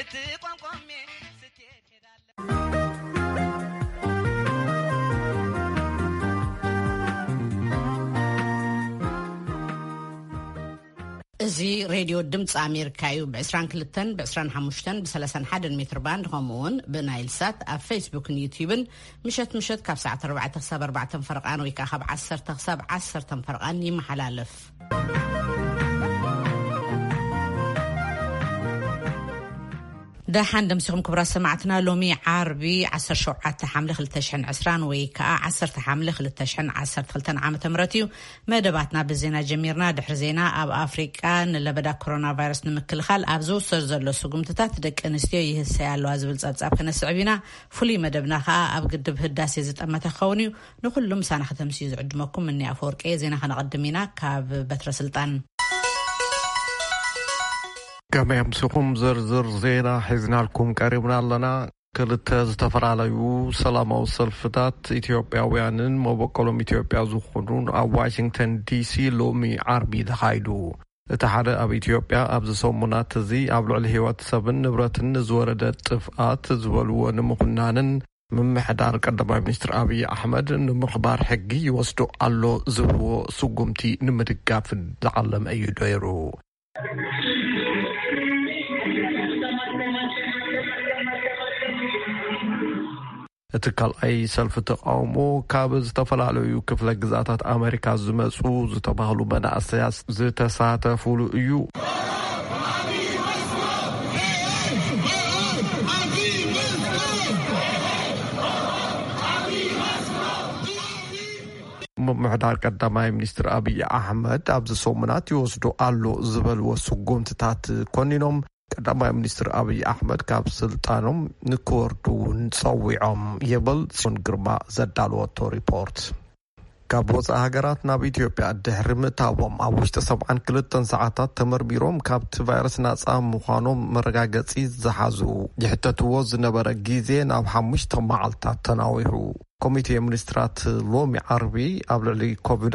እዚ ሬድዮ ድምፂ ኣሜሪካ እዩ ብ22 ብ25 ብ31 ሜትር ባንድ ከምኡውን ብናይል ሳት ኣብ ፌስቡክን ዩቲዩብን ምሸት ካብ ሰዓት 4 ክሳብ 4 ፈርቃን ወይ ካብ 10 ክሳብ 10 ፈርቃን ይመሓላለፍ። دحان دمسكم كبرى سمعتنا لومي عربي 17 حمل 2020 ويكا 10 حمل 2010 عام تمرتيو مدباتنا بالزينة جميرنا دحر زينا اب افريكا لبدا كورونا فيروس نمكل خال ابزو سرزلو سقمتታት ደቂ አንስትዮ ይህሳያሉ አዝብል ጻጻብ ከነስዕቢና ፍሉይ መደብና ኸ ኣብ ግድብ ህዳሴ ዝጠመተ ኸውኒዩ ንኹሉም ሳና ከተምሲዩ ዝዕድመኩም እኒ አፈወርቄ ዜና ከነቀድሚና ካብ በትረ ስልጣን كما يمسكم زرزر زينا حزنا لكم قريبنا لنا كلت زتفراليو سلامو سلفتات إثيوبياويانن مبقلوم إثيوبيا زخونون أو واشنطن دي سي لومي عربي دخايدو اتحاد أب إثيوبيا أب زسومونات زي أبلو الهيوات سبن نبرتن زوردت طفقات زولو نمخنانن من محدار قدما مستر أبي أحمد نمخبار حقي يوصدو ألو زبو سقومتي نمدقاف دعلم أي ديرو اتكال اي سلف تقاومو كابز تفلالو كفل جزاتات امريكا زمصو زتباهلو بنا اساس زتساتفولو يو محدار قداماي منستر ابي احمد ابز سومنات يوسدو الو زبل وسقومتات كونينوم قداماي منستر ابي احمد كاب سلطانهم نكوردو نصويعهم يبل سون غرما زدالوتو ريبورت كابوز هاجراتنا بإثيوبيا الدهرم تاوم أوشت 72 ساعات تمرميروم كابت فيروس ناصا مخانوم مرغاغصي زحازو يحتتو زنبر غيزين او 5 معلتا تناويرو كوميتي منسترات لومي عربي قبل كوفيد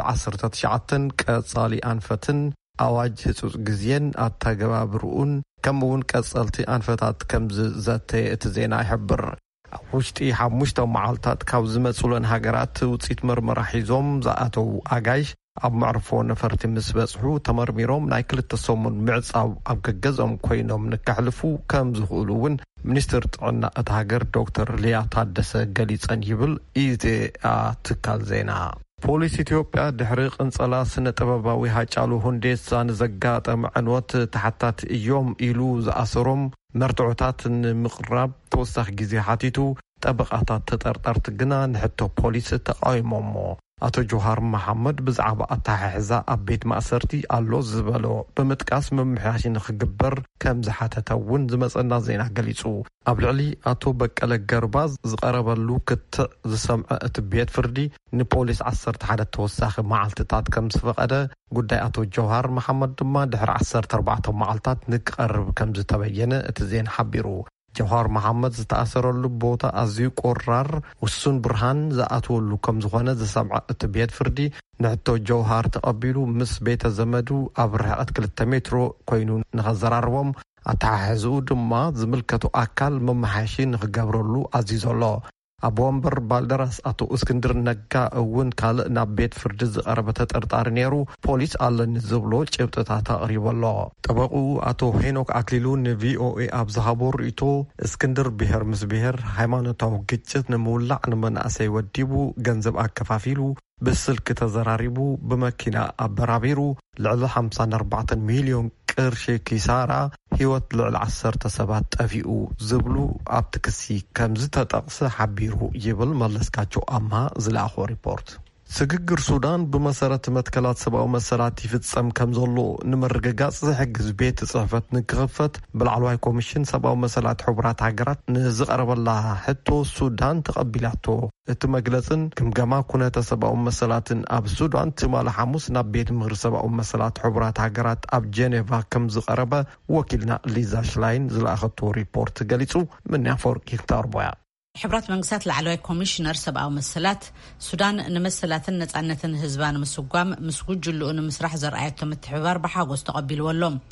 19 قصالي انفتن አዋጅ ህጹጽ ግዚን አተገባብሩን ከምውን ቀጸልቲ አንፈታት ከምዝ ዘተ እትዜና ይሕብር ውሽጢ 5 መዓልታት ካብ ዝመጹለን ሃገራት ውጽኢት ምርመራ ሒዞም ዝኣተው አጋሽ ኣብ ማዕርፎ ነፈርቲ ምስ በጽሑ ተመርሚሮም ናይ ክልተ ሰሙን ምዕጻው ኣብ ገገዞም ኮይኖም ንከሕልፉ ከም ዝኽእሉውን ሚኒስትር ጥዕና እቲ ሃገር ዶክተር ሊያ ታደሰ ገሊጸን ይብል ኢዜአ ትካል ዜና ፖሊስ ኢትዮጵያ ድሕሪ ቅንጸላ ስነ ጥበባዊ ሃጫሉ ሁንዴሳ ንዘጋጠመ ዕንወት ተሓታት እዮም ኢሉ ዝኣሰሮም መርትዖታት ንምቕራብ ተወሳኺ ግዜ ሓቲቱ ጠበቃታት ተጠርጠርቲ ግና ንሕቶ ፖሊስ ተቃዊሞሞ አቶ ጆሃር መሐመድ ብዛዕባ አታሕዛ አቤት ማእሰርቲ አሎ ዝበሎ በመጥቃስ መምሕያሽ ንኽግበር ከም ዝሓተተውን ዝመጸና ዜና ገሊጹ ኣብ ልዕሊ አቶ በቀለ ገርባዝ ዝቀረበሉ ክትዕ ዝሰምዐ እቲ ቤት ፍርዲ ንፖሊስ 11 ተወሳኺ መዓልትታት ከም ዝፈቀደ ጉዳይ አቶ ጆሃር መሐመድ ድማ ድሕሪ 14 መዓልትታት ንክቀርብ ከም ዝተበየነ እቲ ዜና ሓቢሩ ጆሃር መሐመድ ዝተኣሰረሉ ቦታ ኣዝዩ ቆራር ውሱን ብርሃን ዝኣትወሉ ከም ዝኾነ ዝሰምዐ እቲ ቤት ፍርዲ ንሕቶ ጆሃር ተቐቢሉ ምስ ቤተ ዘመዱ ኣብ ርሕቀት 2 ሜትሮ ኮይኑ ንኸዘራርቦም ኣተሓሕዝኡ ድማ ዝምልከቱ ኣካል መመሓየሺ ንኽገብረሉ ኣዚዘሎ ኣብ ወንበር ባልደራስ አቶ እስክንድር ነጋ እውን ካልእ ናብ ቤት ፍርዲ ዝቐረበ ተጠርጣሪ ነይሩ ፖሊስ ኣለኒ ዝብሎ ጭብጥታት ኣቕሪበሎ ጠበቁ አቶ ሄኖክ አክሊሉ ንቪኦኤ ኣብ ዝሃቦ ርእይቶ እስክንድር ብሄር ምስ ብሄር ሃይማኖታዊ ግጭት ንምውላዕ ንመናእሰይ ወዲቡ ገንዘብ ኣከፋፊሉ ብስልክ ተዘራሪቡ ብመኪና ኣበራቢሩ ልዕሊ 54 ሚሊዮን ቅርሺ ኪሳራ ህይወት ልዕሊ 10 ሰባት ጠፊኡ ዝብሉ ኣብቲ ክሲ ከም ዝተጠቕሰ ሓቢሩ ይብል መለስካቸው ኣማ ዝላኾ ሪፖርት سجگر سودان بمسارات متكلات سبعة ومسارات يفتسم كم زلوا نمرجع زحج بيت صحفة نكغفت بالعلوي كوميشن سبعة ومسارات حبرات عجرات نزقرب الله حتى السودان تقبلته اتمجلسن كم جماعة كنا سبعة ومسارات أب السودان تمال حموس نبيت مغر سبعة ومسارات حبرات عجرات أب جنيفا كم زقربة وكلنا ليزا شلاين زلاخطو ريبورت جالسو من يفور يختار بيا حبرات منقسات العلوي كوميشنر سبعة ومسلات سودان نمسلات النتعنة هزبان مسوقام مسوج جلو مسرح زرعية متحوار بحاجوز تقبل واللوم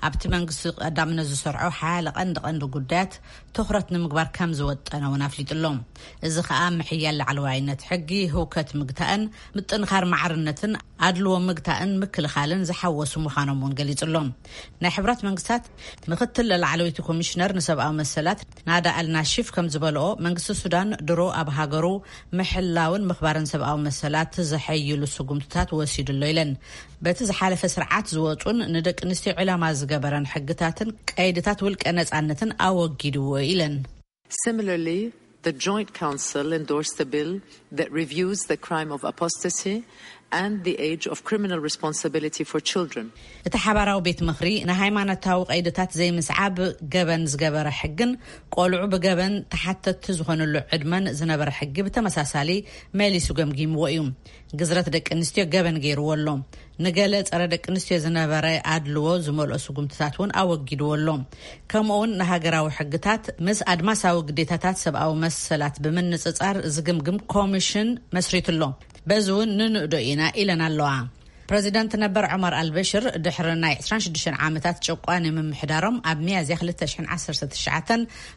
ኣብቲ መንግስቲ ቀዳምነ ዝሰርዑ ሓያለ ቀንዲ ጉዳያት ትኹረት ንምግባር ከም ዝወጠነውን ኣፍሊጡሎም እዚ ከዓ ምሕያል ላዕለዋይነት ሕጊ ህውከት ምግታእን ምጥንኻር ማዕርነትን ኣድልዎ ምግታእን ምክልኻልን ዝሓወሱ ምዃኖም እውን ገሊጹሎም ናይ ሕብራት መንግስታት ምክትል ላዕለወይቲ ኮሚሽነር ንሰብኣዊ መሰላት ናዳ አልናሺፍ ከም ዝበልኦ መንግስቲ ሱዳን ድሮ ኣብ ሃገሩ ምሕላውን ምኽባርን ሰብኣዊ መሰላት ዘሐይሉ ስጉምትታት ወሲዱሎ ኢለን በቲ ዝሓለፈ ስርዓት ዝወጡን ንደቂ ኣንስትዮ ዕላማ ዝገበረን ሕግታትን ቀይድታት ውልቀ ነጻነትን ኣወጊድዎ ኢለን Similarly, the Joint Council endorsed a bill that reviews the crime of apostasy and the age of criminal responsibility for children. እቲ ሓባራዊ ቤት ምኽሪ ንሃይማኖታዊ ቀይድታት ዘይምስዓብ ገበን ዝገበረ ሕግን ቆልዑ ብገበን ተሓተቲ ዝኾኑሉ ዕድመን ዝነበረ ሕጊ ብተመሳሳሊ መሊሱ ገምጊምዎ እዩ ግዝረት ደቂ ኣንስትዮ ገበን ገይርዎ ኣሎ ንገለ ፀረ ደቂ ኣንስትዮ ዝነበረ ኣድልዎ ዝመልኦ ስጉምትታት እውን ኣወጊድዎ ኣሎ ከምኡውን ንሃገራዊ ሕግታት ምስ ኣድማሳዊ ግዴታታት ሰብኣዊ መሰላት ብምንፅፃር ዝግምግም ኮሚሽን መስሪቱሎ በዝውን ንንእዶ ኢና ኢለን ኣለዋ ፕሬዚደንት ነበር ዑመር አልበሽር ድሕሪ ናይ 26 ዓመታት ጨቋን ምምሕዳሮም ኣብ ሚያዝያ 2019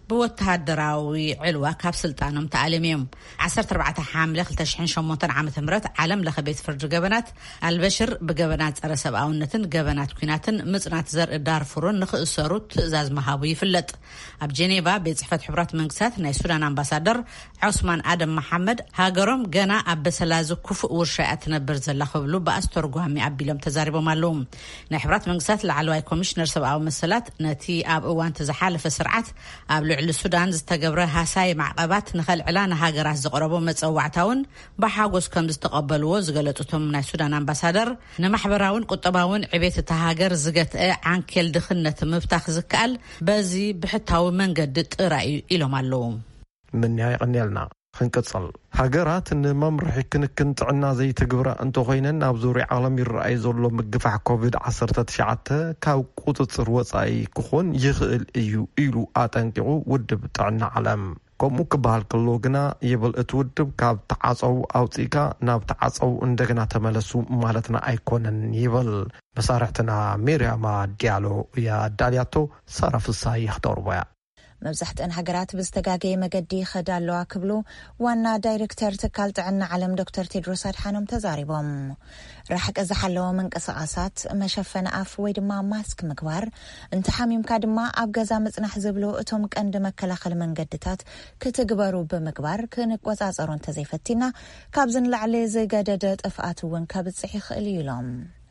ብወተሃደራዊ ዕልዋ ካብ ስልጣኖም ተኣለምዮም 14 ሓምለ 2008 ዓመተ ምህረት ዓለም ለኸ ቤት ፍርዲ ገበናት አልበሽር ብገበናት ፀረ ሰብኣውነትን ገበናት ኩናትን ምጽናት ዘርኢ ዳርፉርን ንኽእሰሩ ትእዛዝ መሃቡ ይፍለጥ ኣብ ጄኔቫ ቤት ጽሕፈት ሕብራት መንግስታት ናይ ሱዳን ኣምባሳደር ዑስማን አደም መሐመድ ሃገሮም ገና ኣብ በሰላዝ ኩፉእ ውርሻ ትነብር ዘላ ክብሉ በአስተርጓሚ ኣቢሎም ተዛሪቦም ኣለዉ ናይ ሕብራት መንግስታት ላዕለዋይ ኮሚሽነር ሰብኣዊ መሰላት ነቲ ኣብ እዋን ተዝሓለፈ ስርዓት ኣብ ልዕሊ ሱዳን ዝተገብረ ሃሳይ ማዕቀባት ንኸልዕላ ንሃገራት ዘቕረቦ መፀዋዕታውን ብሓጎስ ከም ዝተቐበልዎ ዝገለጹቶም ናይ ሱዳን ኣምባሳደር ንማሕበራውን ቁጠባውን ዕቤት እቲ ሃገር ዝገትአ ዓንኬል ድኽነት ምብታኽ ዝከኣል በዚ ብሕታዊ መንገዲ ጥራይ ኢሎም ኣለዉ ምን ያይቀኒልና ክንቅጽል ሃገራት ንመምርሒ ክንክን ጥዕና ዘይትግብራ እንተኾይነን ኣብ ዙርያ ዓለም ይረኣይ ዘሎ ምግፋሕ ኮቪድ-19 ካብ ቁጥጥር ወጻኢ ክኾን ይኽእል እዩ ኢሉ ኣጠንቂቑ ውድብ ጥዕና ዓለም ከምኡ ክበሃል ከሎ ግና ይብል እቲ ውድብ ካብ ተዓፀው ኣውፂካ ናብ ተዓፀው እንደገና ተመለሱ ማለትና ኣይኮነን ይብል መሳርሕትና ሜርያማ ዲያሎ እያ ዳልያቶ ሳራፍሳ ይኽተርቦያ መብዛሕትአን ሃገራት ብዝተጋገየ መገዲ ይኸዳለዋ ክብሉ ዋና ዳይሬክተር ትካል ጥዕና ዓለም ዶክተር ቴድሮስ ኣድሓኖም ተዛሪቦም ራሕቀ ዝሓለወ መንቀሳቐሳት መሸፈነ ኣፍ ወይ ድማ ማስክ ምግባር እንተሓሚምካ ድማ ኣብ ገዛ ምጽናሕ ዝብሉ እቶም ቀንዲ መከላኸሊ መንገድታት ክትግበሩ ብምግባር ክንቆጻጸሩ እንተዘይፈቲና ካብ ዝንላዕሊ ዝገደደ ጥፍኣት እውን ከብጽሕ ይኽእል ኢሎም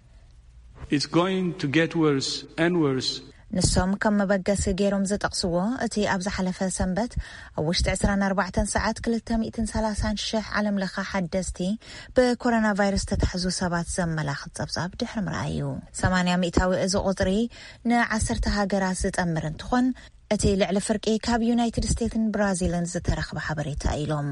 It's going to get worse and worse ንሶም ከም መበገሲ ገይሮም ዝጠቕስዎ እቲ ኣብ ዝሓለፈ ሰንበት ኣብ ውሽጢ 24 ሰዓት 230,000 ዓለም ለኸ ሓደስቲ ብኮሮና ቫይረስ ተታሕዙ ሰባት ዘመላኽት ጸብጻብ ድሕሪ ምርኣዩ 80% እዚ ቁጥሪ ን10 ሃገራት ዝጠምር እንትኾን እቲ ልዕሊ ፍርቂ ካብ ዩናይትድ ስቴትስን ብራዚልን ዝተረኽበ ሓበሬታ ኢሎም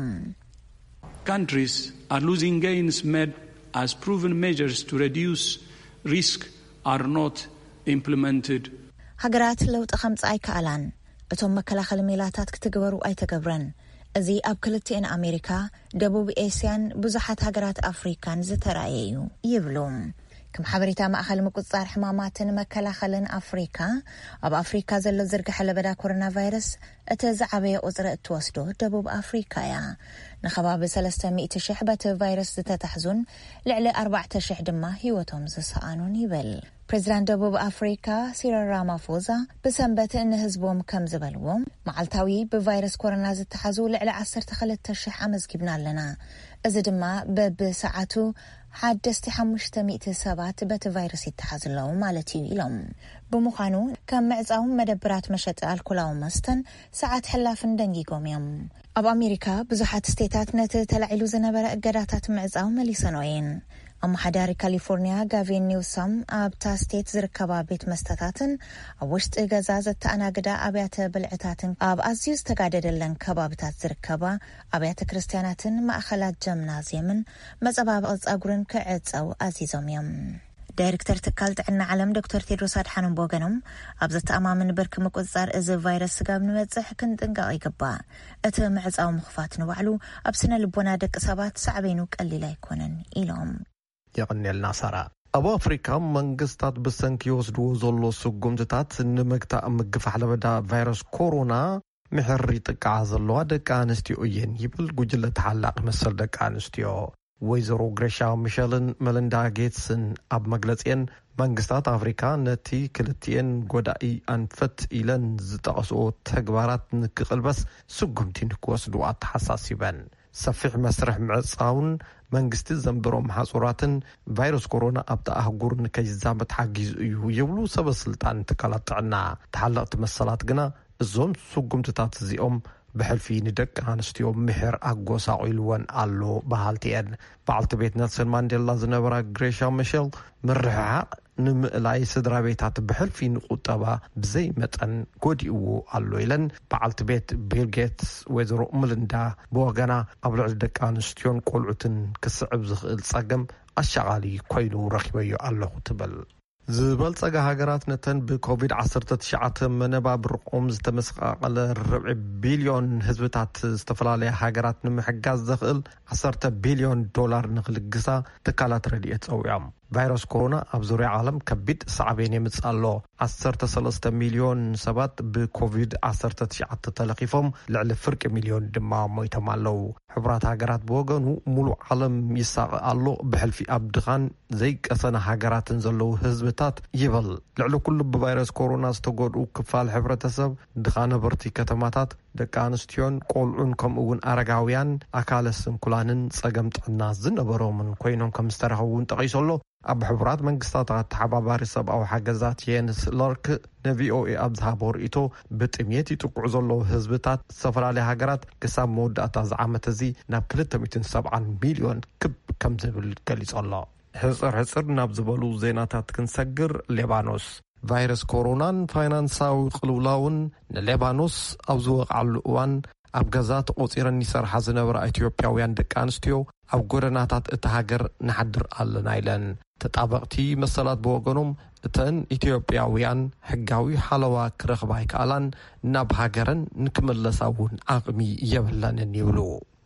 Countries are losing gains made as proven measures to reduce risk are not implemented ሃገራት ለውጥ ከምጽ ኣይከኣላን እቶም መከላኸሊ ሜላታት ክትግበሩ ኣይተገብረን እዚ ኣብ ክልቲአን ኣሜሪካ ደቡብ ኤስያን ብዙሓት ሃገራት ኣፍሪካን ዝተራእዩ ይብሉም ከም ሓበሬታ ማእኸል ምቁጽጻር ሕማማትን መከላኸልን ኣፍሪካ ኣብ ኣፍሪካ ዘሎ ዝርግሐ ለበዳ ኮሮና ቫይረስ እቲ ዝዓበየ ቁጽሪ እትወስዶ ደቡብ ኣፍሪካ እያ ንኸባቢ 300,000 በቲ ቫይረስ ዝተታሕዙን ልዕሊ 4,000 ድማ ህይወቶም ዝሰኣኑን ይብል ፕሬዚዳንት ደቡብ ኣፍሪካ ሲሪል ራማፎዛ ብሰንበት ንህዝቦም ከም ዝበልዎም መዓልታዊ ብቫይረስ ኮሮና ዝተሓዙ ልዕሊ 12,000 ኣመዝጊብና ኣለና እዚ ድማ በብሰዓቱ ሓደስቲ 500 ሰባት በቲ ቫይረስ ይተሓዝለው ማለት እዩ ኢሎም ብምዃኑ ከም ምዕጻው መደብራት መሸጢ ኣልኮላዊ መስተን ሰዓት ሕላፍን ደንጊጎም እዮም ኣብ ኣሜሪካ ብዙሓት ስቴታት ነቲ ተላዒሉ ዝነበረ እገዳታት ምዕጻው መሊሰኖየን ኣማሓዳሪ ካሊፎርኒያ ጋቪን ኒውሳም ኣብታ ስቴት ዝርከባ ቤት መስተታትን ኣብ ውሽጢ ገዛ ዘተኣናግዳ ኣብያተ ብልዕታትን ኣብ ኣዝዩ ዝተጋደደለን ከባብታት ዝርከባ ኣብያተ ክርስቲያናትን ማእኸላት ጀምናዝየምን መጸባበቒ ጸጉርን ክዕጸው ኣዚዞም እዮም ዳይሬክተር ትካል ጥዕና ዓለም ዶክተር ቴድሮስ ኣድሓኖም ወገኖም ኣብ ዘተኣማምን ብርኪ ምቁጽጻር እዚ ቫይረስ ስጋብ ንበጽሕ ክንጥንቀቕ ይግባእ እቲ ምዕጻው ምኽፋት ንባዕሉ ኣብ ስነ ልቦና ደቂ ሰባት ሳዕቤኑ ቀሊል ኣይኮነን ኢሎም يقنلنا سرا ኣብ ኣፍሪካ መንግስታት ብሰንኪ ይወስድዎ ዘሎ ስጉምትታት ንምግታእ ምግፋሕ ለበዳ ቫይረስ ኮሮና ምሕሪ ጥቃዓ ዘለዋ ደቂ ኣንስትዮ እየን ይብል ጉጅለ ተሓላቕ መሰል ደቂ ኣንስትዮ። ወይዘሮ ግሬሻ ሚሸልን መለንዳ ጌትስን ኣብ መግለጺን መንግስታት ኣፍሪካ ነቲ ክልቲአን ጎዳኢ ኣንፈት ኢለን ዝጠቐስኦ ተግባራት ንክቕልበስ ስጉምቲ ንክወስዱ ኣተሓሳሲበን። ሰፊሕ መስርሕ ምዕጻውን መንግስቲ ዘንብሮም ሓጹራትን ቫይረስ ኮሮና ኣብቲ ኣህጉር ንከይዛመት ሓጊዙ እዩ ይብሉ ሰበስልጣን ትካላት ጥዕና። ተሓለቕቲ መሰላት ግና እዞም ስጉምትታት እዚኦም ብሕልፊ ንደቂ ኣንስትዮ ምሕር ኣጎሳቂልወን ኣሎ ባህልቲአን። በዓልቲ ቤት ኔልሰን ማንዴላ ዝነበራ ግሬሻ ሚሸል ምርሕሓቅ ንምእላይ ስድራ ቤታት ብሕልፊ ንቁጠባ ብዘይ መጠን ጎዲእዎ ኣሎ ኢለን። በዓልቲ ቤት ቢል ጌትስ ወይዘሮ መለንዳ ብወገና ኣብ ልዕሊ ደቂ ኣንስትዮን ቆልዑትን ክስዕብ ዝኽእል ጸገም ኣሻቓሊ ኮይኑ ረኺበዮ ኣለኹ ትብል። ዝበልጸጋ ሃገራት ነተን ብኮቪድ-19 መነባብሮኦም ዝተመስቃቐለ 4 ቢልዮን ህዝብታት ዝተፈላለየ ሃገራት ንምሕጋዝ ዘኽእል $10 ቢልዮን ንኽልግሳ ትካላት ረድኤት ጸውዖም። ቫይረስ ኮሮና ኣብ ዙርያ ዓለም ከቢድ ሳዕቤን የምጽእ ኣሎ። 13 ሚልዮን ሰባት ብኮቪድ-19 ተለኺፎም ልዕሊ 1 ሚልዮን ድማ ሞይቶም ኣለዉ። ሕብራት ሃገራት ብወገኑ ሙሉእ ዓለም ይሳቀ ኣሎ ብሕልፊ ኣብ ድኻን ዘይቀሰነ ሃገራትን ዘለዉ ህዝብታት ይብል። ልዕሊ ኩሉ ብቫይረስ ኮሮና ዝተጎድኡ ክፋል ሕብረተሰብ ድኻ ነበርቲ ከተማታት ደቂ ኣንስትዮን ቆልዑን ከምኡውን ኣረጋውያን ኣካለ ስንኩላንን ጸገም ጥዕና ዝነበሮምን ኮይኖም ከም ዝተረኸቡን ጠቒሶሎ። ኣብ ሕቡራት መንግስታት ተሓባባሪ ሰብኣዊ ሓገዛት የንስ ሎርክ ንቪኦኤ ኣብ ዝሃቦ ርእቶ ብጥምየት ይጥቅዑ ዘለዉ ህዝብታት ዝተፈላለዩ ሃገራት ክሳብ መወዳእታ ዝዓመት እዚ ናብ 270 ሚልዮን ክብ ከም ዝብል ገሊጹ ኣሎ። ሕፅር ናብ ዝበሉ ዜናታት ክንሰግር ሌባኖስ ቫይረስ ኮሮናን ፋይናንሳዊ ቅልውላውን ንሌባኖስ ኣብ ዝወቕዓሉ እዋን ኣብ ገዛ ተቆፂረን ይሰርሓ ዝነበራ ኢትዮጵያውያን ደቂ ኣንስትዮ ኣብ ጎደናታት እቲ ሃገር ንሓድር ኣለና ኢለን። ተጣበቕቲ መሰላት ብወገኖም እተን ኢትዮጵያውያን ሕጋዊ ሓለዋ ክረኽባ ይከኣላን ናብ ሃገረን ንክመለሳ እውን ዓቕሚ የብለንን ይብሉ።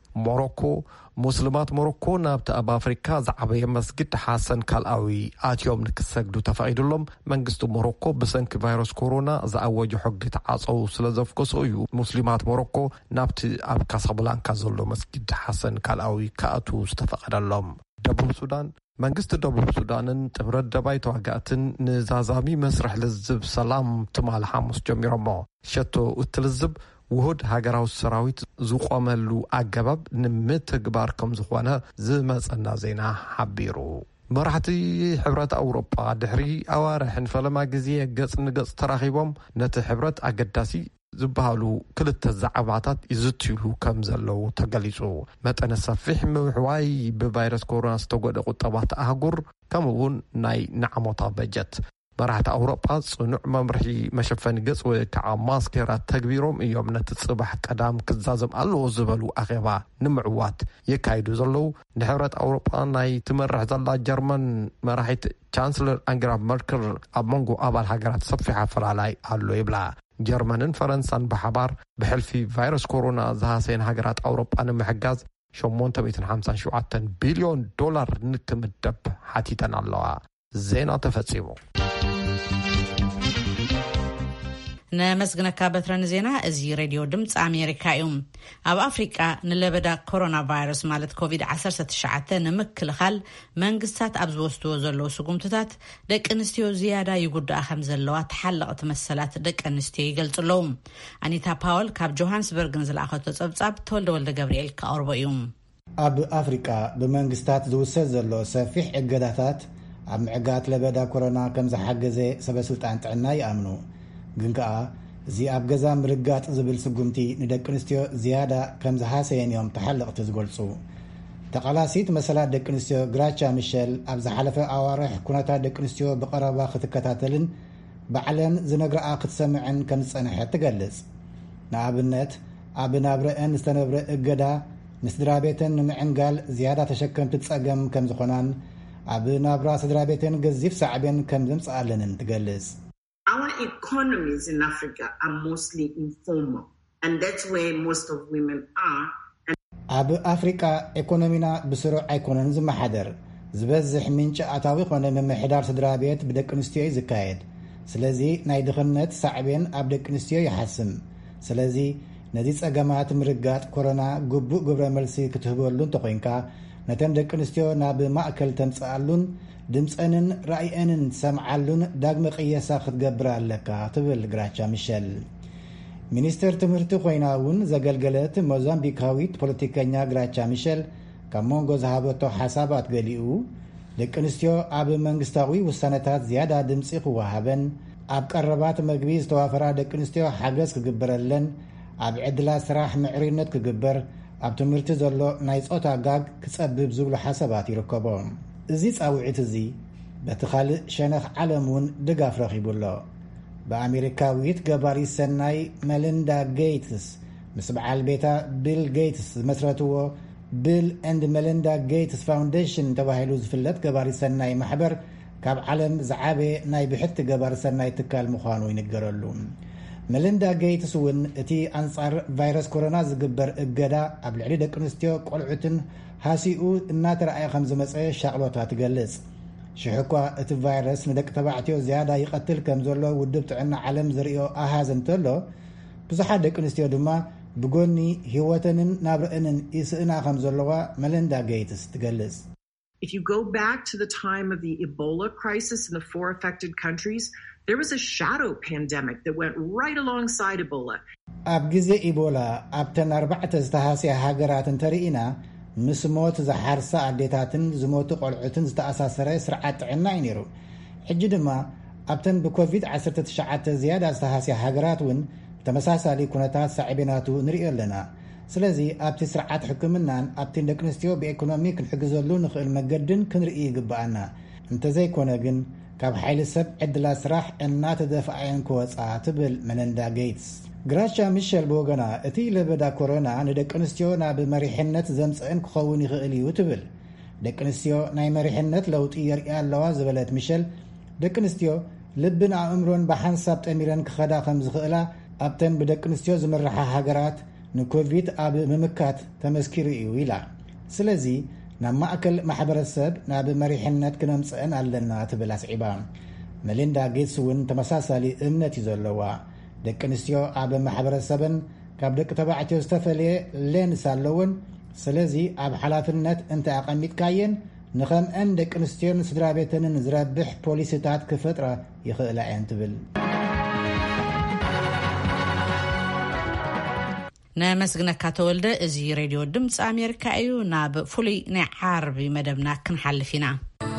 ሞሮኮ ሙስሊማት ሞሮኮ ናብቲ ኣብ ኣፍሪካ ዝዓበየ መስጊድ ሓሰን ካልኣዊ ኣትዮም ንክሰግዱ ተፈቒድሎም መንግስቲ ሞሮኮ ብሰንኪ ቫይረስ ኮሮና ዝኣወጀ ሕጊ ተዓፀው ስለ ዘፍከሶ እዩ ሙስሊማት ሞሮኮ ናብቲ ኣብ ካሳብላንካ ዘሎ መስጊድ ሓሰን ካልኣዊ ከኣቱ ዝተፈቐደሎም። ደቡብ ሱዳን መንግስቲ ደቡብ ሱዳንን ጥምረት ደባይ ተዋጋእትን ንዛዛሚ መስርሕ ልዝብ ሰላም ትማል ሓሙስ ጀሚሮሞ ሸቶ እትልዝብ ውሁድ ሃገራዊ ሰራዊት ዝቆመሉ ኣገባብ ንምትግባር ከም ዝኾነ ዝመጸና ዜና ሓቢሩ። መራሕቲ ሕብረት ኣውሮፓ ድሕሪ ኣዋርሕን ፈለማ ግዜ ገጽ ንገጽ ተራኺቦም ነቲ ሕብረት ኣገዳሲ ዝበሃሉ ክልተ ዛዕባታት ይዝትይሉ ከም ዘለዉ ተገሊጹ። መጠነ ሰፊሕ ምውሕዋይ ብቫይረስ ኮሮና ዝተጎደ ቁጠባት ኣህጉር ከምኡውን ናይ ንዓሞታ በጀት መራሕቲ ኣውሮፓ ጽኑዕ መምርሒ መሸፈኒ ገጽ ወይ ከዓ ማስኬራት ተግቢሮም እዮም ነቲ ጽባሕ ቀዳም ክዛዘም ኣለዎ ዝበሉ ኣኼባ ንምዕዋት የካይዱ ዘለዉ። ንሕብረት ኣውሮፓ ናይ ትመርሕ ዘላ ጀርመን መራሒት ቻንስለር አንጌላ መርከል ኣብ መንጎ ኣባል ሃገራት ሰፊሕ ኣፈላላይ ኣሎ ይብላ። ጀርመንን ፈረንሳን ብሓባር ብሕልፊ ቫይረስ ኮሮና ዝሃሰየን ሃገራት ኣውሮፓ ንምሕጋዝ $857 ቢልዮን ንክምደብ ሓቲተን ኣለዋ። ዜና ተፈጺሙ። ነመስግነካ በትረን ዜና እዚ ሬድዮ ድምፂ ኣሜሪካ እዩ። ኣብ ኣፍሪቃ ንለበዳ ኮሮና ቫይረስ ማለት ኮቪድ-19 ንምክልኻል መንግስታት ኣብ ዝወስድዎ ዘለዉ ስጉምትታት ደቂ ኣንስትዮ ዝያዳ ይጉዳኣ ከም ዘለዋ ተሓለቕቲ መሰላት ደቂ ኣንስትዮ ይገልጽለዉ። ኣኒታ ፓወል ካብ ጆሃንስበርግን ዝለኣኸቶ ጸብጻብ ተወልደ ወልደ ገብርኤል ካቀርቦ እዩ። ኣብ ኣፍሪቃ ብመንግስታት ዝውሰድ ዘሎ ሰፊሕ እገዳታት ኣብ ምዕጋት ለበዳ ኮሮና ከም ዝሓገዘ ሰበስልጣን ጥዕና ይኣምኑ። ግን ከኣ እዚ ኣብ ገዛ ምርጋጥ ዝብል ስጉምቲ ንደቂ ኣንስትዮ ዝያዳ ከም ዝሃሰየን እዮም ተሓለቕቲ ዝገልጹ። ተቓላሲት መሰላት ደቂ ኣንስትዮ ግራቻ ሚሸል ኣብ ዝሓለፈ ኣዋርሕ ኩነታት ደቂ ኣንስትዮ ብቐረባ ክትከታተልን ባዕለን ዝነግረኣ ክትሰምዕን ከም ዝጸንሐት ትገልጽ። ንኣብነት ኣብ ናብረአን ዝተነብረ እገዳ ንስድራ ቤተን ንምዕንጋል ዝያዳ ተሸከምቲ ጸገም ከም ዝኾናን ኣብ ናብራ ስድራ ቤተን ገዚፍ ሳዕቤን ከም ዘምጽኣለንን ትገልጽ። Our economies in Africa are mostly informal, and that's where most of women are. ኣብ ኣፍሪቃ ኢኮኖሚና ብስሩዕ ኣይኮነን ዝመሓደር ዝበዝሕ ምንጭ ኣታዊ ኾነ ምምሕዳር ስድራ ቤት ብደቂ ኣንስትዮ ዝካየድ ስለዚ ናይ ድኽነት ሳዕቤን ኣብ ደቂ ኣንስትዮ ይሓስም ስለዚ ነዚ ጸገማት ምርጋጥ ኮሮና ግቡእ ግብረ መልሲ ክትህበሉን ተኾይንካ ነተን ደቂ ኣንስትዮ ናብ ማእከል ተምጽኣሉን ድምፀንን ራእየንን ሰምዓሉን ዳግመ ቅየሳ ክትገብር ኣለካ ትብል ግራቻ ሚሸል ሚኒስተር ትምህርቲ ኮይና እውን ዘገልገለት ሞዛምቢካዊት ፖለቲከኛ ግራቻ ሚሸል ካብ ሞንጎ ዝሃበቶ ሓሳባት ገሊኡ ደቂ ኣንስትዮ ኣብ መንግስታዊ ውሳነታት ዝያዳ ድምፂ ክወሃበን ኣብ ቀረባት መግቢ ዝተዋፈራ ደቂ ኣንስትዮ ሓገዝ ክግበረለን ኣብ ዕድላ ስራሕ ምዕሪነት ክግበር ኣብ ትምህርቲ ዘሎ ናይ ጾታ ጋግ ክጸብብ ዝብሉ ሓሳባት ይርከቦም እዚ ጻውዒት እዚ በቲ ካልእ ሸነኽ ዓለም እውን ድጋፍ ረኺቡሎ በኣሜሪካዊት ገባሪት ሰናይ መሊንዳ ጌትስ ምስ በዓል ቤታ ቢል ጌትስ ዝመስረትዎ ቢል ኤንድ መሊንዳ ጌትስ ፋውንዴሽን ተባሂሉ ዝፍለጥ ገባሪት ሰናይ ማሕበር ካብ ዓለም ዝዓበየ ናይ ብሕቲ ገባሪት ሰናይ ትካል ምዃኑ ይንገረሉ መሊንዳ ጌትስ እውን እቲ ኣንጻር ቫይረስ ኮሮና ዝግበር እገዳ ኣብ ልዕሊ ደቂ ኣንስትዮ ቆልዑትን ሃሲኡ እናተረኣየ ከም ዝመፀ ሻቅሎታ ትገልጽ ሽሕኳ እቲ ቫይረስ ንደቂ ተባዕትዮ ዝያዳ ይቐትል ከም ዘሎ ውድብ ጥዕና ዓለም ዝርዮ ኣሃዝ እንተሎ ብዙሓት ደቂ ኣንስትዮ ድማ ብጎኒ ህይወተንን ናብረአንን ይስእና ከም ዘለዋ መሊንዳ ጌትስ ትገልጽ If you go back to the time of the Ebola crisis in the 4 affected countries, there was a shadow pandemic that went right alongside Ebola. ኣብ ግዜ ኢቦላ ኣብተን 4 ዝተሃስያ ሃገራት እንተርኢና ምስ ሞት ዝሓርሳ ኣዴታትን ዝሞቱ ቆልዑትን ዝተኣሳሰረ ስርዓት ጥዕና እዩ ነይሩ ሕጂ ድማ ኣብተን ብኮቪድ-19 ዝያዳ ዝተሃስያ ሃገራት እውን ተመሳሳሊ ኩነታት ሳዕቤናቱ ንሪኦ ኣለና ስለዚ ኣብቲ ስርዓት ሕክምናን ኣብቲ ደቂ ኣንስትዮ ብኢኮኖሚ ክንሕግዘሉ ንኽእል መገድን ክንርኢ ይግባአና እንተዘይኮነ ግን ካብ ሓይሊ ሰብ ዕድላ ስራሕ እናተደፍኣየን ክወፃ ትብል መሊንዳ ጌትስ ግራቻ ሚሸል ብወገና እቲ ለበዳ ኮሮና ንደቂ ኣንስትዮ ናብ መሪሕነት ዘምፅአን ክኸውን ይኽእል እዩ ትብል ደቂ ኣንስትዮ ናይ መሪሕነት ለውጢ የርእያ ኣለዋ ዝበለት ሚሸል ደቂ ኣንስትዮ ልብን ኣእምሮን ብሓንሳብ ጠሚረን ክኸዳ ከም ዝኽእላ ኣብተን ብደቂ ኣንስትዮ ዝምርሓ ሃገራት ንኮቪድ ኣብ ምምካት ተመስኪሩ እዩ ኢላ ስለዚ ናብ ማእከል ማሕበረሰብ ናብ መሪሕነት ክነምፅአን ኣለና ትብል ኣስዒባ መሊንዳ ጌትስ እውን ተመሳሳሊ እምነት እዩ ዘለዋ ደቂ ኣንስትዮ ኣብ ማሕበረሰብን ካብ ደቂ ተባዕትዮ ዝተፈልየ ሌንስ ኣለውን ስለዚ ኣብ ሓላፍነት እንተ ኣቐሚጥካየን ንኸምአን ደቂ ኣንስትዮን ስድራ ቤተንን ዝረብሕ ፖሊሲታት ክፈጥራ ይኽእላ እየን ትብል ነመስግነካ ተወልደ እዚ ሬድዮ ድምፂ ኣሜሪካ እዩ ናብ ፍሉይ ናይ ዓርቢ መደብና ክንሓልፍ ኢና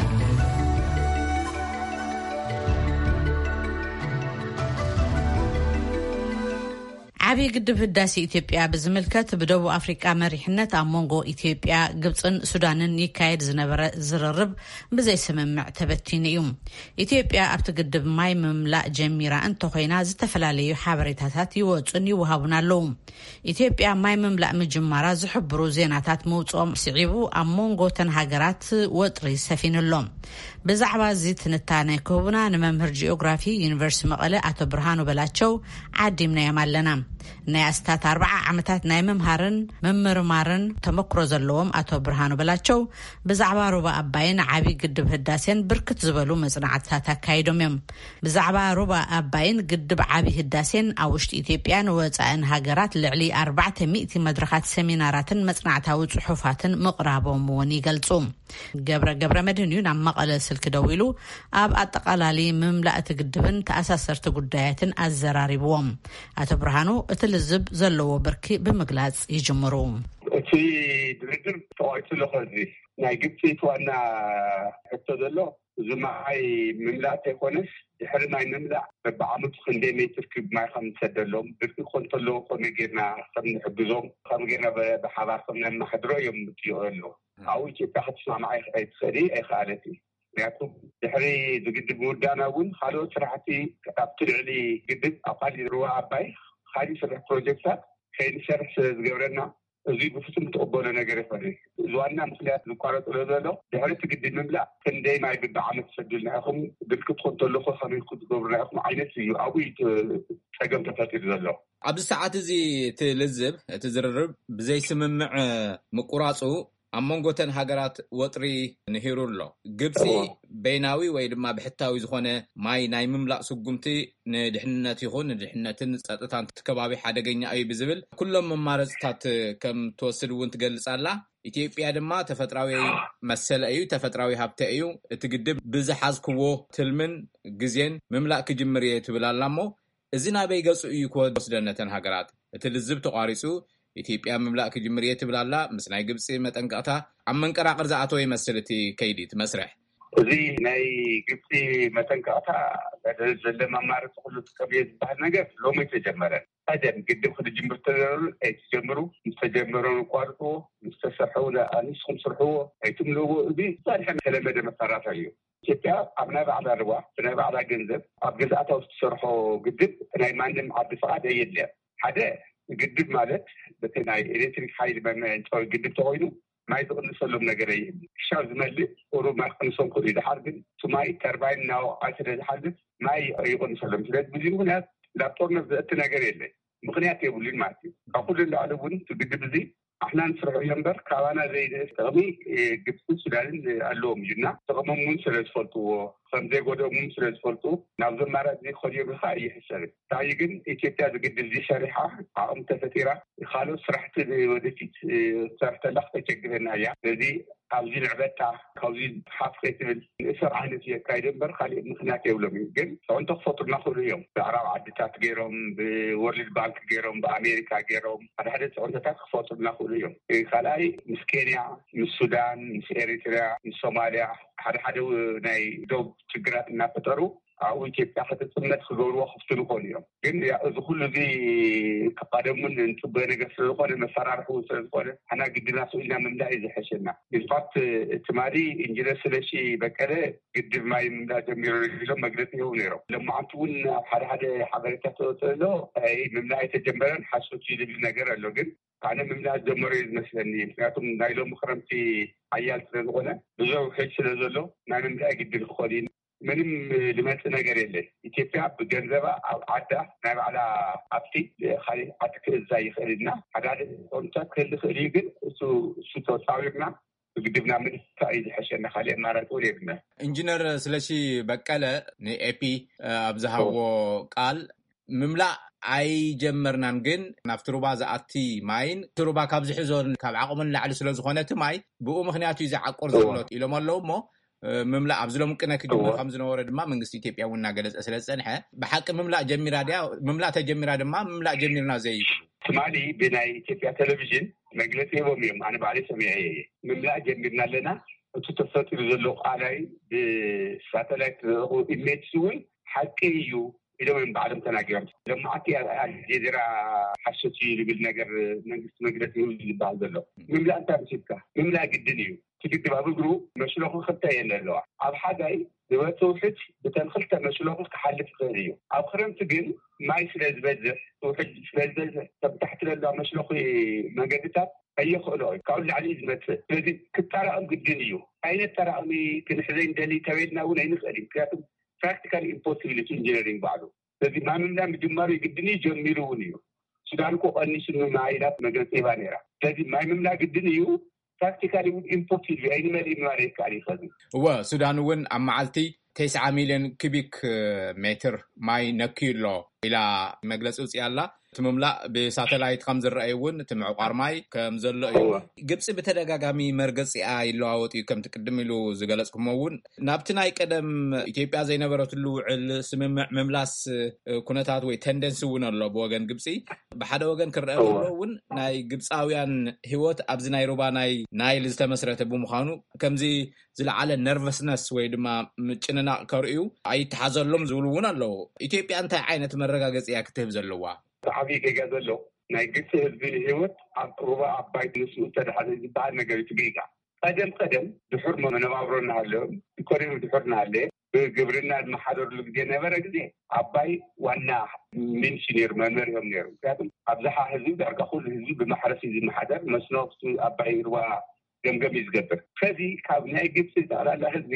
ዓብይ ግድብ ህዳሴ ኢትዮጵያ ብዝምልከት በደቡብ አፍሪካ መሪሕነት ኣብ ሞንጎ ኢትዮጵያ ግብፅን ሱዳንን ይካየድ ዝነበረ ዝርርብ ብዘይ ስምምዕ ተበቲኑ እዩ ኢትዮጵያ ኣብቲ ግድብ ማይ ምምላእ ጀሚራ እንተኮይና ዝተፈላለዩ ሓበሬታታት ይወፁን ይወሃቡን ኣለዉ ኢትዮጵያ ማይ ምምላእ ምጅማራ ዝሕብሩ ዜናታት መውፅኦም ስዒቡ ኣብ ሞንጎ ተን ሃገራት ወጥሪ ሰፊንሎም ብዛዕባ እዚ ትንታነ ክህቡና ንመምህር ጂኦግራፊ ዩኒቨርሲቲ መቐለ ኣቶ ብርሃኑ በላቸው ዓዲምናዮም ኣለና ናይ ኣስታት 40 ዓመታት ናይ መምሃርን መምርማርን ተመክሮ ዘለዎም ኣቶ ብርሃኑ በላቸው ብዛዕባ ሩባ ኣባይን ዓብይ ግድብ ህዳሴን ብርክት ዝበሉ መጽናዕትታት አካይዶም እዮም ብዛዕባ ሩባ ኣባይን ግድብ ዓብይ ህዳሴን ኣብ ውሽጢ ኢትዮጵያን ወፃእን ሃገራት ልዕሊ 400 መድረኻት ሰሚናራትን መጽናዕታዊ ጽሑፋትን ምቕራቦም እውን ይገልጹ ገብረ መድህን ናብ መቐለ ስልክ ደው ኢሉ ኣብ ኣጠቃላሊ ምምላእቲ ግድብን ተኣሳሰርቲ ጉዳያትን ኣዘራሪብዎም ኣቶ ብርሃኑ እቲ ልዝብ ዘለዎ ብርኪ ብምግላጽ ይጅምሩ እቲ ድርድር ተዋይቱ ለኸዚ ናይ ግብፂ ዋና ሕቶ ዘሎ ዝማይ ምምላእ ተይኮነስ ድሕሪ ማይ ምምላእ በብዓመቱ ክንደይ ሜትር ክብ ማይ ከም ዝሰደሎም ድርቂ ኮንተሎ ከመይ ጌርና ከም ንሕግዞም ከመይ ጌርና ብሓባር ከም ነማሕድሮ እዮም ትይቕሉ ኣብ ኢትዮጵያ ክትስማማዕ ኣይትኽእሊ ኣይከኣለት ምክንያቱም ድሕሪ ዝግድብ ምውዳና እውን ካልኦት ስራሕቲ ኣብቲ ልዕሊ ግድብ ኣብ ካሊእ ሩባ ኣባይ ካሊእ ስራሕ ፕሮጀክታት ከይንሰርሕ ስለዝገብረና እዚ ብፍጹም ተቐበሎ ነገር ይኾነ እዚ ዋና ምክንያት ዝቋረፅሎ ዘሎ ድሕሪ እቲ ግድብ ምምላእ ክንደይ ማይ ብዓመት ትሰድልና ኢኹም ድርቂ ትኮንተሎ ከመይ ክትገብሩና ኢኹም ዓይነት እዩ ኣብኡ ፀገም ተፈጢሩ ዘሎ ኣብዚ ሰዓት እዚ እቲ ልዝብ እቲ ዝርርብ ብዘይ ስምምዕ ምቁራፁ ኣብ መንጎተን ሃገራት ወጥሪ ንሂሩሎ ግብፂ በይናዊ ወይ ድማ ብሕታዊ ዝኾነ ማይ ናይ ምምላእ ስጉምቲ ንድሕንነት ይኹን ንድሕንነትን ጸጥታን ከባቢ ሓደገኛ እዩ ብዝብል ኩሎም መማረፅታት ከም ትወስድ እውን ትገልጽ ኣላ። ኢትዮጵያ ድማ ተፈጥራዊ መሰለ እዩ ተፈጥራዊ ሃብቲ እዩ እቲ ግድብ ብዝሓዝክዎ ትልምን ግዜን ምምላእ ክጅምር እየ ትብል ኣላ እሞ እዚ ናበይ ገጹ እዩ ክወስደነተን ሃገራት እቲ ልዝብ ተቋሪጹ ኢትዮጵያ ምምላእ ክጅምር እየ ትብል ኣላ ምስ ናይ ግብፂ መጠንቀቕታ ኣብ መንቀራቅር ዝኣተወ ይመስል እቲ ከይዲ እቲ መስርሕ እዚ ናይ ግብፂ መጠንቀቕታ ዘለ መማረፂ ኩሉ ትቀብየ ዝበሃል ነገር ሎሚ ተጀመረ ቀደም ግድብ ክድጅምር ተጀምሩ ምስተጀመሩ ቋርጥዎ ምስተሰርሐው ኣንስኩም ስርሕዎ ኣይትምልዎ እዚ ዛድሐ ተለመደ መሰራታ እዩ ኢትዮጵያ ኣብ ናይ ባዕላ ርዋ ብናይ ባዕላ ገንዘብ ኣብ ገዛእታ ውስጥ ሰርሖ ግድብ ናይ ማንም ዓዲ ፍቃድ የየድልያ ሓደ ግድብ ማለት በቲ ናይ ኤሌክትሪክ ሓይሊ መምንጫዊ ግድብ ተኮይኑ ማይ ዝቕንሰሎም ነገር እዩ ክሻብ ዝመልእ ቁሩ ማይ ቅንሶም ክእሉ ይድሓር ግን ማይ ተርባይን እናወቅዓ ስለ ዝሓልፍ ማይ ይቕንሰሎም ስለዚ ብዙ ምክንያት ናብ ጦርነት ዘእቲ ነገር የለን ምክንያት የብሉን ማለት እዩ ካብ ኩሉ ላዕሊ እውን ግድብ እዚ ኣሕና ንስርሑ እምበር ካባና ዘይደስ ጥቕሚ ግብፅን ሱዳንን ኣለዎም እዩና ጥቕሞም እውን ስለ ዝፈልጥዎ ከምዘይጎደኦም ስለ ዝፈልጡ ናብ ዘማራፂ ከዲሩ ካ ይሕሰብ እንታይ ግን ኢትዮጵያ ዝግድብ እዚ ሰሪሓ ዓቕሚ ተፈቲራ ካልኦት ስራሕቲ ወደፊት ሰርተላ ክትቸግረና እያ ስለዚ ኣብዚ ንዕበታ ካብዚ ሓፍ ከይትብል ንእሰር ዓይነት የካይድ እምበር ካሊእ ምክንያት የብሎም እዩ ግን ሰውንተ ክፈጥሩና ክእሉ እዮም ብዕራብ ዓድታት ገይሮም ብወርልድ ባንክ ገይሮም ብኣሜሪካ ገይሮም ሓደ ሰውንተታት ክፈጥሩና ክእሉ እዮም ካልኣይ ምስ ኬንያ ምስ ሱዳን ምስ ኤሪትሪያ ምስ ሶማልያ ሓደ ናይ ዶብ ችግራት እናፈጠሩ ኣብኡ ኢትዮጵያ ክትፅነት ክገብርዎ ክፍትኑ ኮኑ እዮም ግን እዚ ኩሉ እዚ ከቀደሙን እንፅበ ነገር ስለዝኮነ መፈራርሑ ስለዝኮነ ሓና ግድና ስኢልና ምምላእ እዩ ዝሐሸና ኢንፋክት እቲ ማዲ ኢንጂነር ስለሺ በቀለ ግድብ ማይ ምምላእ ጀሚሩ ኢሎም መግለፂ ይህቡ ነይሮም ለማዓንቲ እውን ኣብ ሓደ ሓበሬታ ተወፅሎ ምምላእ የተጀመረን ሓሶት ዝብል ነገር ኣሎ ግን ኣነ ምምላእ ጀመሩ ዝመስለኒ ምክንያቱም ናይ ሎሚ ክረምቲ ሓያል ስለዝኮነ ብዙሕ ውሕጅ ስለ ዘሎ ናይ ምምላእ ግድብ ክኮን ምንም ልመፅ ነገር የለን ኢትዮጵያ ብገንዘባ ኣብ ዓዳ ናይ ባዕላ ኣብቲ ካሊእ ዓዲ ክእዛ ይኽእልና ሓደ ጦርነታት ክህሊ ክእል እዩ ግን እሱ ተፃዊርና ብግድብና ምልክታ እዩ ዝሐሸና ካሊእ ኣማራፂ እውን የብልና ኢንጂነር ስለሺ በቀለ ንኤፒ ኣብ ዝሃቦ ቃል ምምላእ ኣይጀመርናን ግን ናብቲ ሩባ ዝኣቲ ማይን ሩባ ካብ ዝሕዞን ካብ ዓቕሙን ላዕሊ ስለ ዝኾነ እቲ ማይ ብኡ ምክንያቱ እዩ ዝዓቆር ዘሎ ኢሎም ኣለዉ እሞ ምምላእ ኣብ ዝሎም ቅነ ክጅምር ከም ዝነበረ ድማ መንግስቲ ኢትዮጵያ እውን እናገለፀ ስለ ዝፀንሐ ብሓቂ ምምላእ ጀሚራ ድያ ምምላእ ተጀሚራ ድማ ምምላእ ጀሚርና ዘይብሉ ትማሊ ብናይ ኢትዮጵያ ቴሌቪዥን መግለፂ ሂቦም እዮም ኣነ ባዕለይ ሰሚዐ እየ ምምላእ ጀሚርና ኣለና እቲ ተፈጢሩ ዘሎ ቃላይ ብሳተላይት ኢሜጅ እውን ሓቂ እዩ ኢሎም እዮም ባዕሎም ተናጊሮም ለማዓቲ ኣልጀዚራ ሓሶት እዩ ዝብል ነገር መንግስቲ መግለፂ ይህብ ዝበሃል ዘሎ ምምላእ እንታይ ምሲብካ ምምላእ ግድን እዩ ትግድብ ኣብ እግሩ መሽለኹ ክልተ የለ ኣለዋ ኣብ ሓጋይ ዝበፅሕ ውሕጅ ብተን ክልተ መሽለኹ ክሓልፍ ይኽእል እዩ ኣብ ክረምቲ ግን ማይ ስለ ዝበዝሕ ውሕጅ ስለ ዝበዝሕ ተብታሕቲ ዘለዋ መሽለኹ መንገድታት ኣይኽእሎ እዩ ካብኡ ላዕሊ ዝመፅእ ስለዚ ክጠራቐም ግድን እዩ ዓይነት ጠራቕሚ ክንሕዘይ እንደሊ ተበልና እውን ኣይንኽእል እዩ ምክንያቱም ፕራክቲካል ኢምፖሲቢሊቲ ኢንጂነሪንግ ባዕሉ ስለዚ ማይ ምምላእ ምጅማሩ ግድን እዩ ጀሚሩ እውን እዩ ሱዳን እኮ ቀኒሱ ማይላት መግለፂ ሂባ ነይራ ስለዚ ማይ ምምላእ ግድን እዩ ፕራክቲካሊ ኢምፖሲብል ኣይንመልእ ምባል ይከኣል ይኸዚ እወ ሱዳን እውን ኣብ መዓልቲ 9 ሚልዮን ኩቢክ ሜትር ማይ ነኪዩሎ ኢላ መግለፂ ውፅእ ኣላ እቲ ምምላእ ብሳተላይት ከም ዝረአዩ እውን እቲ ምዕቋር ማይ ከም ዘሎ እዩ ግብፂ ብተደጋጋሚ መርገፂኣ ይለዋወጥ እዩ ከምቲ ቅድም ኢሉ ዝገለፅኩሞ እውን ናብቲ ናይ ቀደም ኢትዮጵያ ዘይነበረትሉ ውዕል ስምምዕ ምምላስ ኩነታት ወይ ተንደንሲ እውን ኣሎ ብወገን ግብፂ ብሓደ ወገን ክረአ ዘሎ እውን ናይ ግብፃውያን ሂወት ኣብዚ ናይ ሩባ ናይል ዝተመስረተ ብምዃኑ ከምዚ ዝለዓለ ነርቨስነስ ወይ ድማ ምጭንናቕ ከርእዩ ኣይተሓዘሎም ዝብሉ እውን ኣለዉ ኢትዮጵያ እንታይ ዓይነት መረጋገፂ እያ ክትህብ ዘለዋ ዓብዪ ጌጋ ዘሎ ናይ ግብፂ ህዝቢ ሂወት ኣብ ሩባ ኣባይ ንስኡ ተደሓዘ ዝበሃል ነገር እዩ ጌጋ ቀደም ድሑር መነባብሮ እናሃለዮ ኢኮኖሚ ድሑር እናሃለየ ብግብርና ዝመሓደርሉ ግዜ ነበረ ግዜ ኣባይ ዋና ሚንሲ ነይሩ መንበሪኦም ነይሩ ምክንያቱም ኣብዝሓ ህዝቢ ዳርጋ ኩሉ ህዝቢ ብማሕረስ እዩ ዝመሓደር መስኖ ኣባይ ሩባ ገምገም ይዝገብር ከዚ ካብ ናይ ግብፂ ጠቅላላ ህዝቢ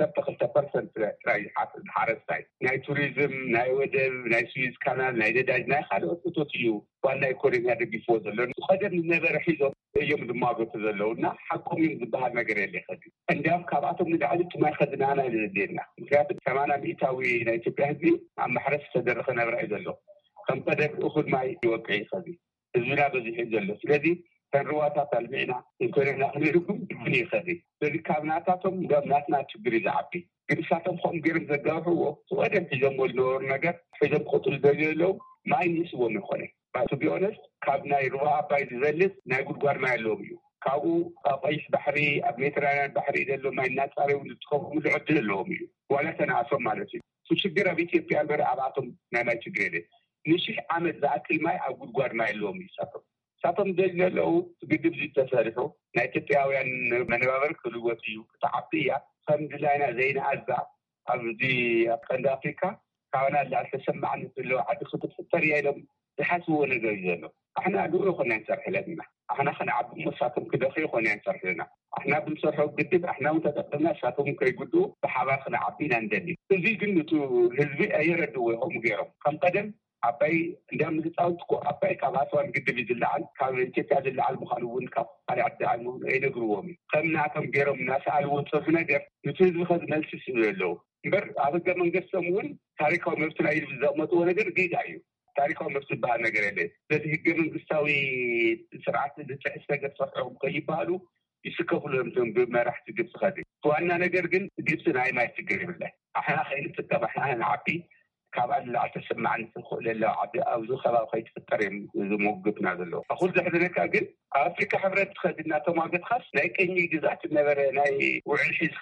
12% ጥራይ ሓረስታይ ናይ ቱሪዝም ናይ ወደብ ናይ ስዊዝ ካናል ናይ ነዳጅ ናይ ካልኦት እቶት እዩ ዋና ኢኮኖሚ ደግፎ ዘሎ ቀደም ዝነበረ ሒዞም እዮም ዝማገቱ ዘለውና ሓቆም ዝበሃል ነገር የለ ይኸዲ እንዲያም ካብኣቶም ንላዕሊ ትማይ ኸዝናና ዝደልና ምክንያቱ 80% ናይ ኢትዮጵያ ህዝቢ ኣብ ማሕረስ ዝተደረኸ ነብራ እዩ ዘሎ ከም ቀደም እኹል ማይ ይወቅዕ ይኸዲ ህዝብና በዚሕ እዩ ዘሎ ስለዚ ተንሩዋታት ኣልሚዕና ኢኮኖሚና ክንርኩም ግን ይኸዲ ስለዚ ካብ ናታቶም ናትና ችግር ይዝዓቢ ግን ሳቶም ከምኡ ገይሮም ዘጋብሕዎ ቀደም ሒዞም ዝነበሩ ነገር ሒዞም ክቅፅሉ ዘለው ማይ ንስዎም ይኮነ to be honest ካብ ናይ ሩባ ኣባይ ዝበልፅ ናይ ጉድጓድ ማይ ኣለዎም እዩ ካብኡ ኣብ ቀይሕ ባሕሪ ኣብ ሜዲተራንያን ባሕሪ ዘሎ ማይ እናፃረዩ ዝጥቀምሉ ዕድል ኣለዎም እዩ ዋላ ተናእሶም ማለት እዩ ችግር ኣብ ኢትዮጵያ እምበር ኣብኣቶም ናይ ማይ ችግር የለን ንሽሕ ዓመት ዝኣክል ማይ ኣብ ጉድጓድ ማይ ኣለዎም እዩ ሳቶም ዘለው ግድብ ዝተሰሪሑ ናይ ኢትዮጵያውያን መነባበር ክልወጥ እዩ ክተዓቢ እያ ከም ድላይና ዘይነኣዛ ኣብዚ ኣብ ቀንዲ ኣፍሪካ ካብና ላልተሰማዕኒ ዘለዎ ዓዲ ክትፍጠር እያ ኢሎም ዝሓስብዎ ነገር እዩ ዘሎ ኣሕና ድኡ ኮና ንሰርሕ ለና ኣሕና ከነዓቢ መሳቶም ክደኺ ኮና ንሰርሕ ለና ኣሕና ብንሰርሖ ግድብ ኣሕና እውን ተጠቅምና ሳቶም ከይጉድኡ ብሓባር ክነዓቢና እንደሊ እዚ ግን ነቱ ህዝቢ ኣየረድዎ ይኸሙ ገይሮም ከም ቀደም ኣባይ እንዲያም ዝፃውትኩ ኣባይ ካብ ኣስዋን ግድብ ዝለዓል ካብ ኢትዮጵያ ዝለዓል ምዃኑ እውን ካብ ካሊእ ዓዲ ምዃኑ ኣይነግርዎም እዩ ከም ናቶም ገይሮም እናሰኣልዎ ፅርፊ ነገር ነቲ ህዝቢ ከዝመልስ ይስእሉ ኣለዉ እምበር ኣብ ህገ መንግስቶም እውን ታሪካዊ መብትና ኢሉ ዘቕመጥዎ ነገር ጌጋ እዩ ታሪካዊ መብት ዝበሃል ነገር የለ ስለዚ ህገ መንግስታዊ ስርዓት ዝጥሕስ ነገር ሰፍዖም ከይበሃሉ ይስከፍሉ እዮም ብመራሕቲ ግብፂ ኸዲ ዋና ነገር ግን ግብፂ ናይ ማይ ችግር ይብለን ኣሕና ከይንጥቀም ኣሕና ንዓቢ ካብ ኣላዕ ተሰማዕኒ ትኽእል ኣለዉ ዓዲ ኣብዚ ከባቢ ከይትፍጠር እዮም ዝሞግትና ዘለዎ ኣኹል ዘሕዘነካ ግን ኣብ ኣፍሪካ ሕብረት ትኸድና ተሟገትካስ ናይ ቀኝ ግዛት ነበረ ናይ ውዕል ሒዝካ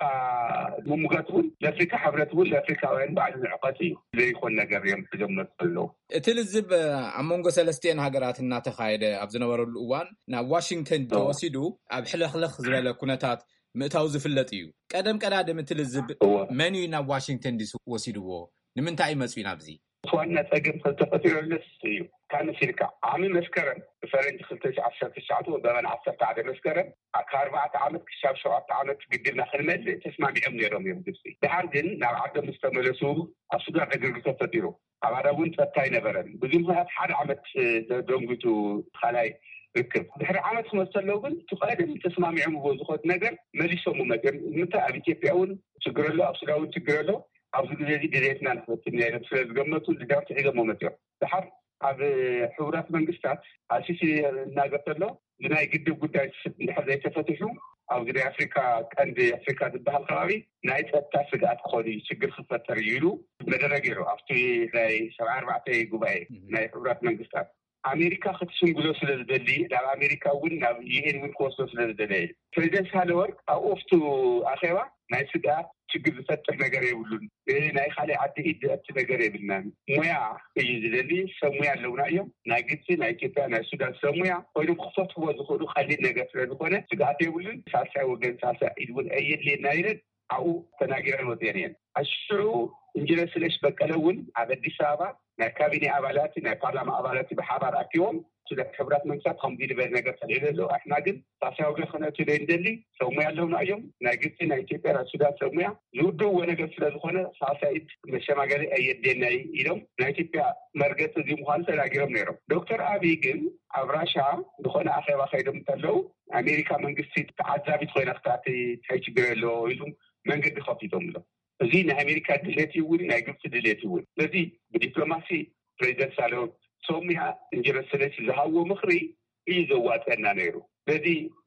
ምሙጋት እውን ለኣፍሪካ ሕብረት እውን ለኣፍሪካውያን ባዕሉ ንዕቐት እዩ ዘይኮን ነገር እዮም ሒዞም መፅእ ኣለዉ እቲ ልዝብ ኣብ መንጎ ሰለስቲአን ሃገራት እናተኻየደ ኣብ ዝነበረሉ እዋን ናብ ዋሽንግተን ተወሲዱ ኣብ ሕልኽልኽ ዝበለ ኩነታት ምእታው ዝፍለጥ እዩ ቀደም ቀዳድም እቲ ልዝብ መን እዩ ናብ ዋሽንግተን ዲሲ ወሲድዎ ንምንታይ መፅኡ ናብዚ ዋና ፀገም ተፈጢሩለስ እዩ ካነሲልካ ዓሚ መስከረም ብፈረንጂ 2019 ወበበን 11 መስከረም ካብ 4 ዓመት ክሳብ 7 ዓመት ግድብና ክንመልእ ተስማሚዖም ነይሮም እዮም ግብፂ ድሓር ግን ናብ ዓዶም ዝተመለሱ ኣብ ሱዳን ዕግርግር ተፈጢሩ ኣብ ዓረብ እውን ፀጥታ ኣይነበረን ብዙ ምክንያት 1 ዓመት ደንጊቱ ካልኣይ ርክብ ድሕሪ ዓመት ክመሰለው ግን ትቀደም ተስማሚዖም ዝኮት ነገር መሊሶም መገር ምንታይ ኣብ ኢትዮጵያ እውን ችግር ኣሎ ኣብ ሱዳን እውን ችግር ኣሎ ኣብዚ ግዜ እዚ ድሌትና ንክፈትን እዮም ስለዝገመቱ ዝዳርት ሒዞም መፅኦም ድሓር ኣብ ሕቡራት መንግስታት ኣሲሲ እናገርተሎ ብናይ ግድብ ጉዳይ እንድሕር ዘይተፈትሑ ኣብዚ ናይ ኣፍሪካ ቀንዲ ኣፍሪካ ዝበሃል ከባቢ ናይ ፀጥታ ስግኣት ክኾኑ ችግር ክፈጠር እዩ ኢሉ መደረ ገይሩ ኣብቲ ናይ 74 ጉባኤ ናይ ሕቡራት መንግስታት ኣሜሪካ ክትሽምግሎ ስለዝደሊ ናብ ኣሜሪካ እውን ናብ ዩኤን እውን ክወስዶ ስለዝደለየ ፕሬዚደንት ሳህለወርቅ ኣብ ኦፍቱ ኣኼባ ናይ ስግኣት ችግር ዝፈጥር ነገር የብሉን ናይ ካልእ ዓዲ ኢድ እቲ ነገር የብልናን ሞያ እዩ ዝደሊ ሰብ ሞያ ኣለውና እዮም ናይ ግብፂ ናይ ኢትዮጵያ ናይ ሱዳን ሰብ ሞያ ኮይኖም ክፈትሕዎ ዝኽእሉ ቀሊል ነገር ስለዝኮነ ስግኣት የብሉን ሳልሳይ ወገን ሳልሳይ ኢድ እውን ኣየድልየና ኢለን ኣብኡ ተናጊረን ወፅአን እየን ኣሽዑ ኢንጂነር ስለሽ በቀለ እውን ኣብ ኣዲስ ኣበባ ናይ ካቢኔ ኣባላት ናይ ፓርላማ ኣባላት ብሓባር ኣኪቦም ስለ ሕብራት መንግስታት ከምዚ ዝበለ ነገር ተልዒሉ ኣሎ ኣሕና ግን ሳልሳይ ወገን ክነትለ እንደሊ ሰብ ሞያ ኣለውና እዮም ናይ ግብፂ ናይ ኢትዮጵያ ናይ ሱዳን ሰብ ሞያ ዝውድእዎ ነገር ስለዝኮነ ሳልሳይ ኢድ መሸማገሊ ኣየድልየና ኢሎም ናይ ኢትዮጵያ መርገፂ እዚ ምዃኑ ተናጊሮም ነይሮም ዶክተር ኣብይ ግን ኣብ ራሻ ዝኾነ ኣኼባ ከይዶም እንተለው ኣሜሪካ መንግስቲ ተዓዛቢት ኮይና ክታቲ እንታይ ችግር ኣለዎ ኢሉ መንገዲ ከፊቶም ኣሎ እዚ ናይ ኣሜሪካ ድሌት ይውን ናይ ግብፂ ድሌት ይውን ስለዚ ብዲፕሎማሲ ፕሬዚደንት ሳህለወርቅ ሶምያ ኢንጂነር ስለሽ ዝሃብዎ ምክሪ እዩ ዘዋፅአና ነይሩ ስለዚ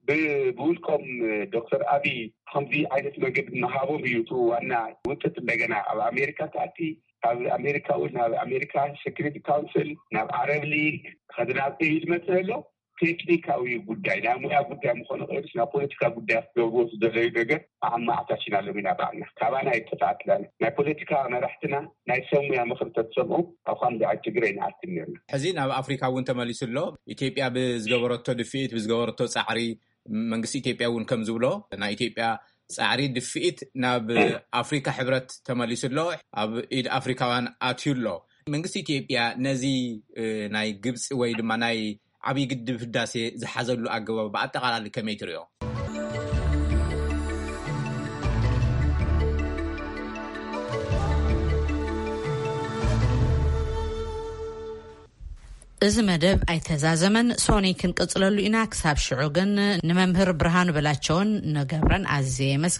ብውልቆም ዶክተር ኣብይ ከምዚ ዓይነት መንገዲ እናሃቦም እዩ እቲ ዋና ውፅት እንደገና ኣብ ኣሜሪካ ተኣቲ ኣብ ኣሜሪካ እውን ናብ ኣሜሪካ ሴኩሪቲ ካውንስል ናብ ዓረብ ሊግ ከድናብ እዩ ዝመፅእ ኣሎ ቴክኒካዊ ጉዳይ ናይ ሙያ ጉዳይ ምኾነ ቀይርስ ናብ ፖለቲካ ጉዳይ ክገብርዎ ዝደለዩ ነገር ኣማዕታችና ኣሎም ኢና ባዕልና ካባና ይተጣጥለን ናይ ፖለቲካ መራሕትና ናይ ሰብ ሙያ ምክሪ ተሰምዑ ኣብ ከምዚ ዓይነት ችግር ኣይንኣትም ነርና ሕዚ ናብ ኣፍሪካ እውን ተመሊሱ ኣሎ ኢትዮጵያ ብዝገበረቶ ድፍኢት ብዝገበረቶ ፃዕሪ መንግስቲ ኢትዮጵያ እውን ከም ዝብሎ ናይ ኢትዮጵያ ፃዕሪ ድፍኢት ናብ ኣፍሪካ ሕብረት ተመሊሱ ኣሎ ኣብ ኢድ ኣፍሪካውያን ኣትዩ ኣሎ መንግስቲ ኢትዮጵያ ነዚ ናይ ግብፂ ወይ ድማ ናይ ዓብይ ግድብ ህዳሴ ዝሓዘሉ ኣገባብ ብኣጠቃላሊ ከመይ ትሪኦ እዚ መደብ ኣይተዛዘመን ሶኒ ክንቅጽለሉ ኢና ክሳብ ሽዑ ግን ንመምህር ብርሃኑ በላቸውን ንገብረን ኣዝየ መስገን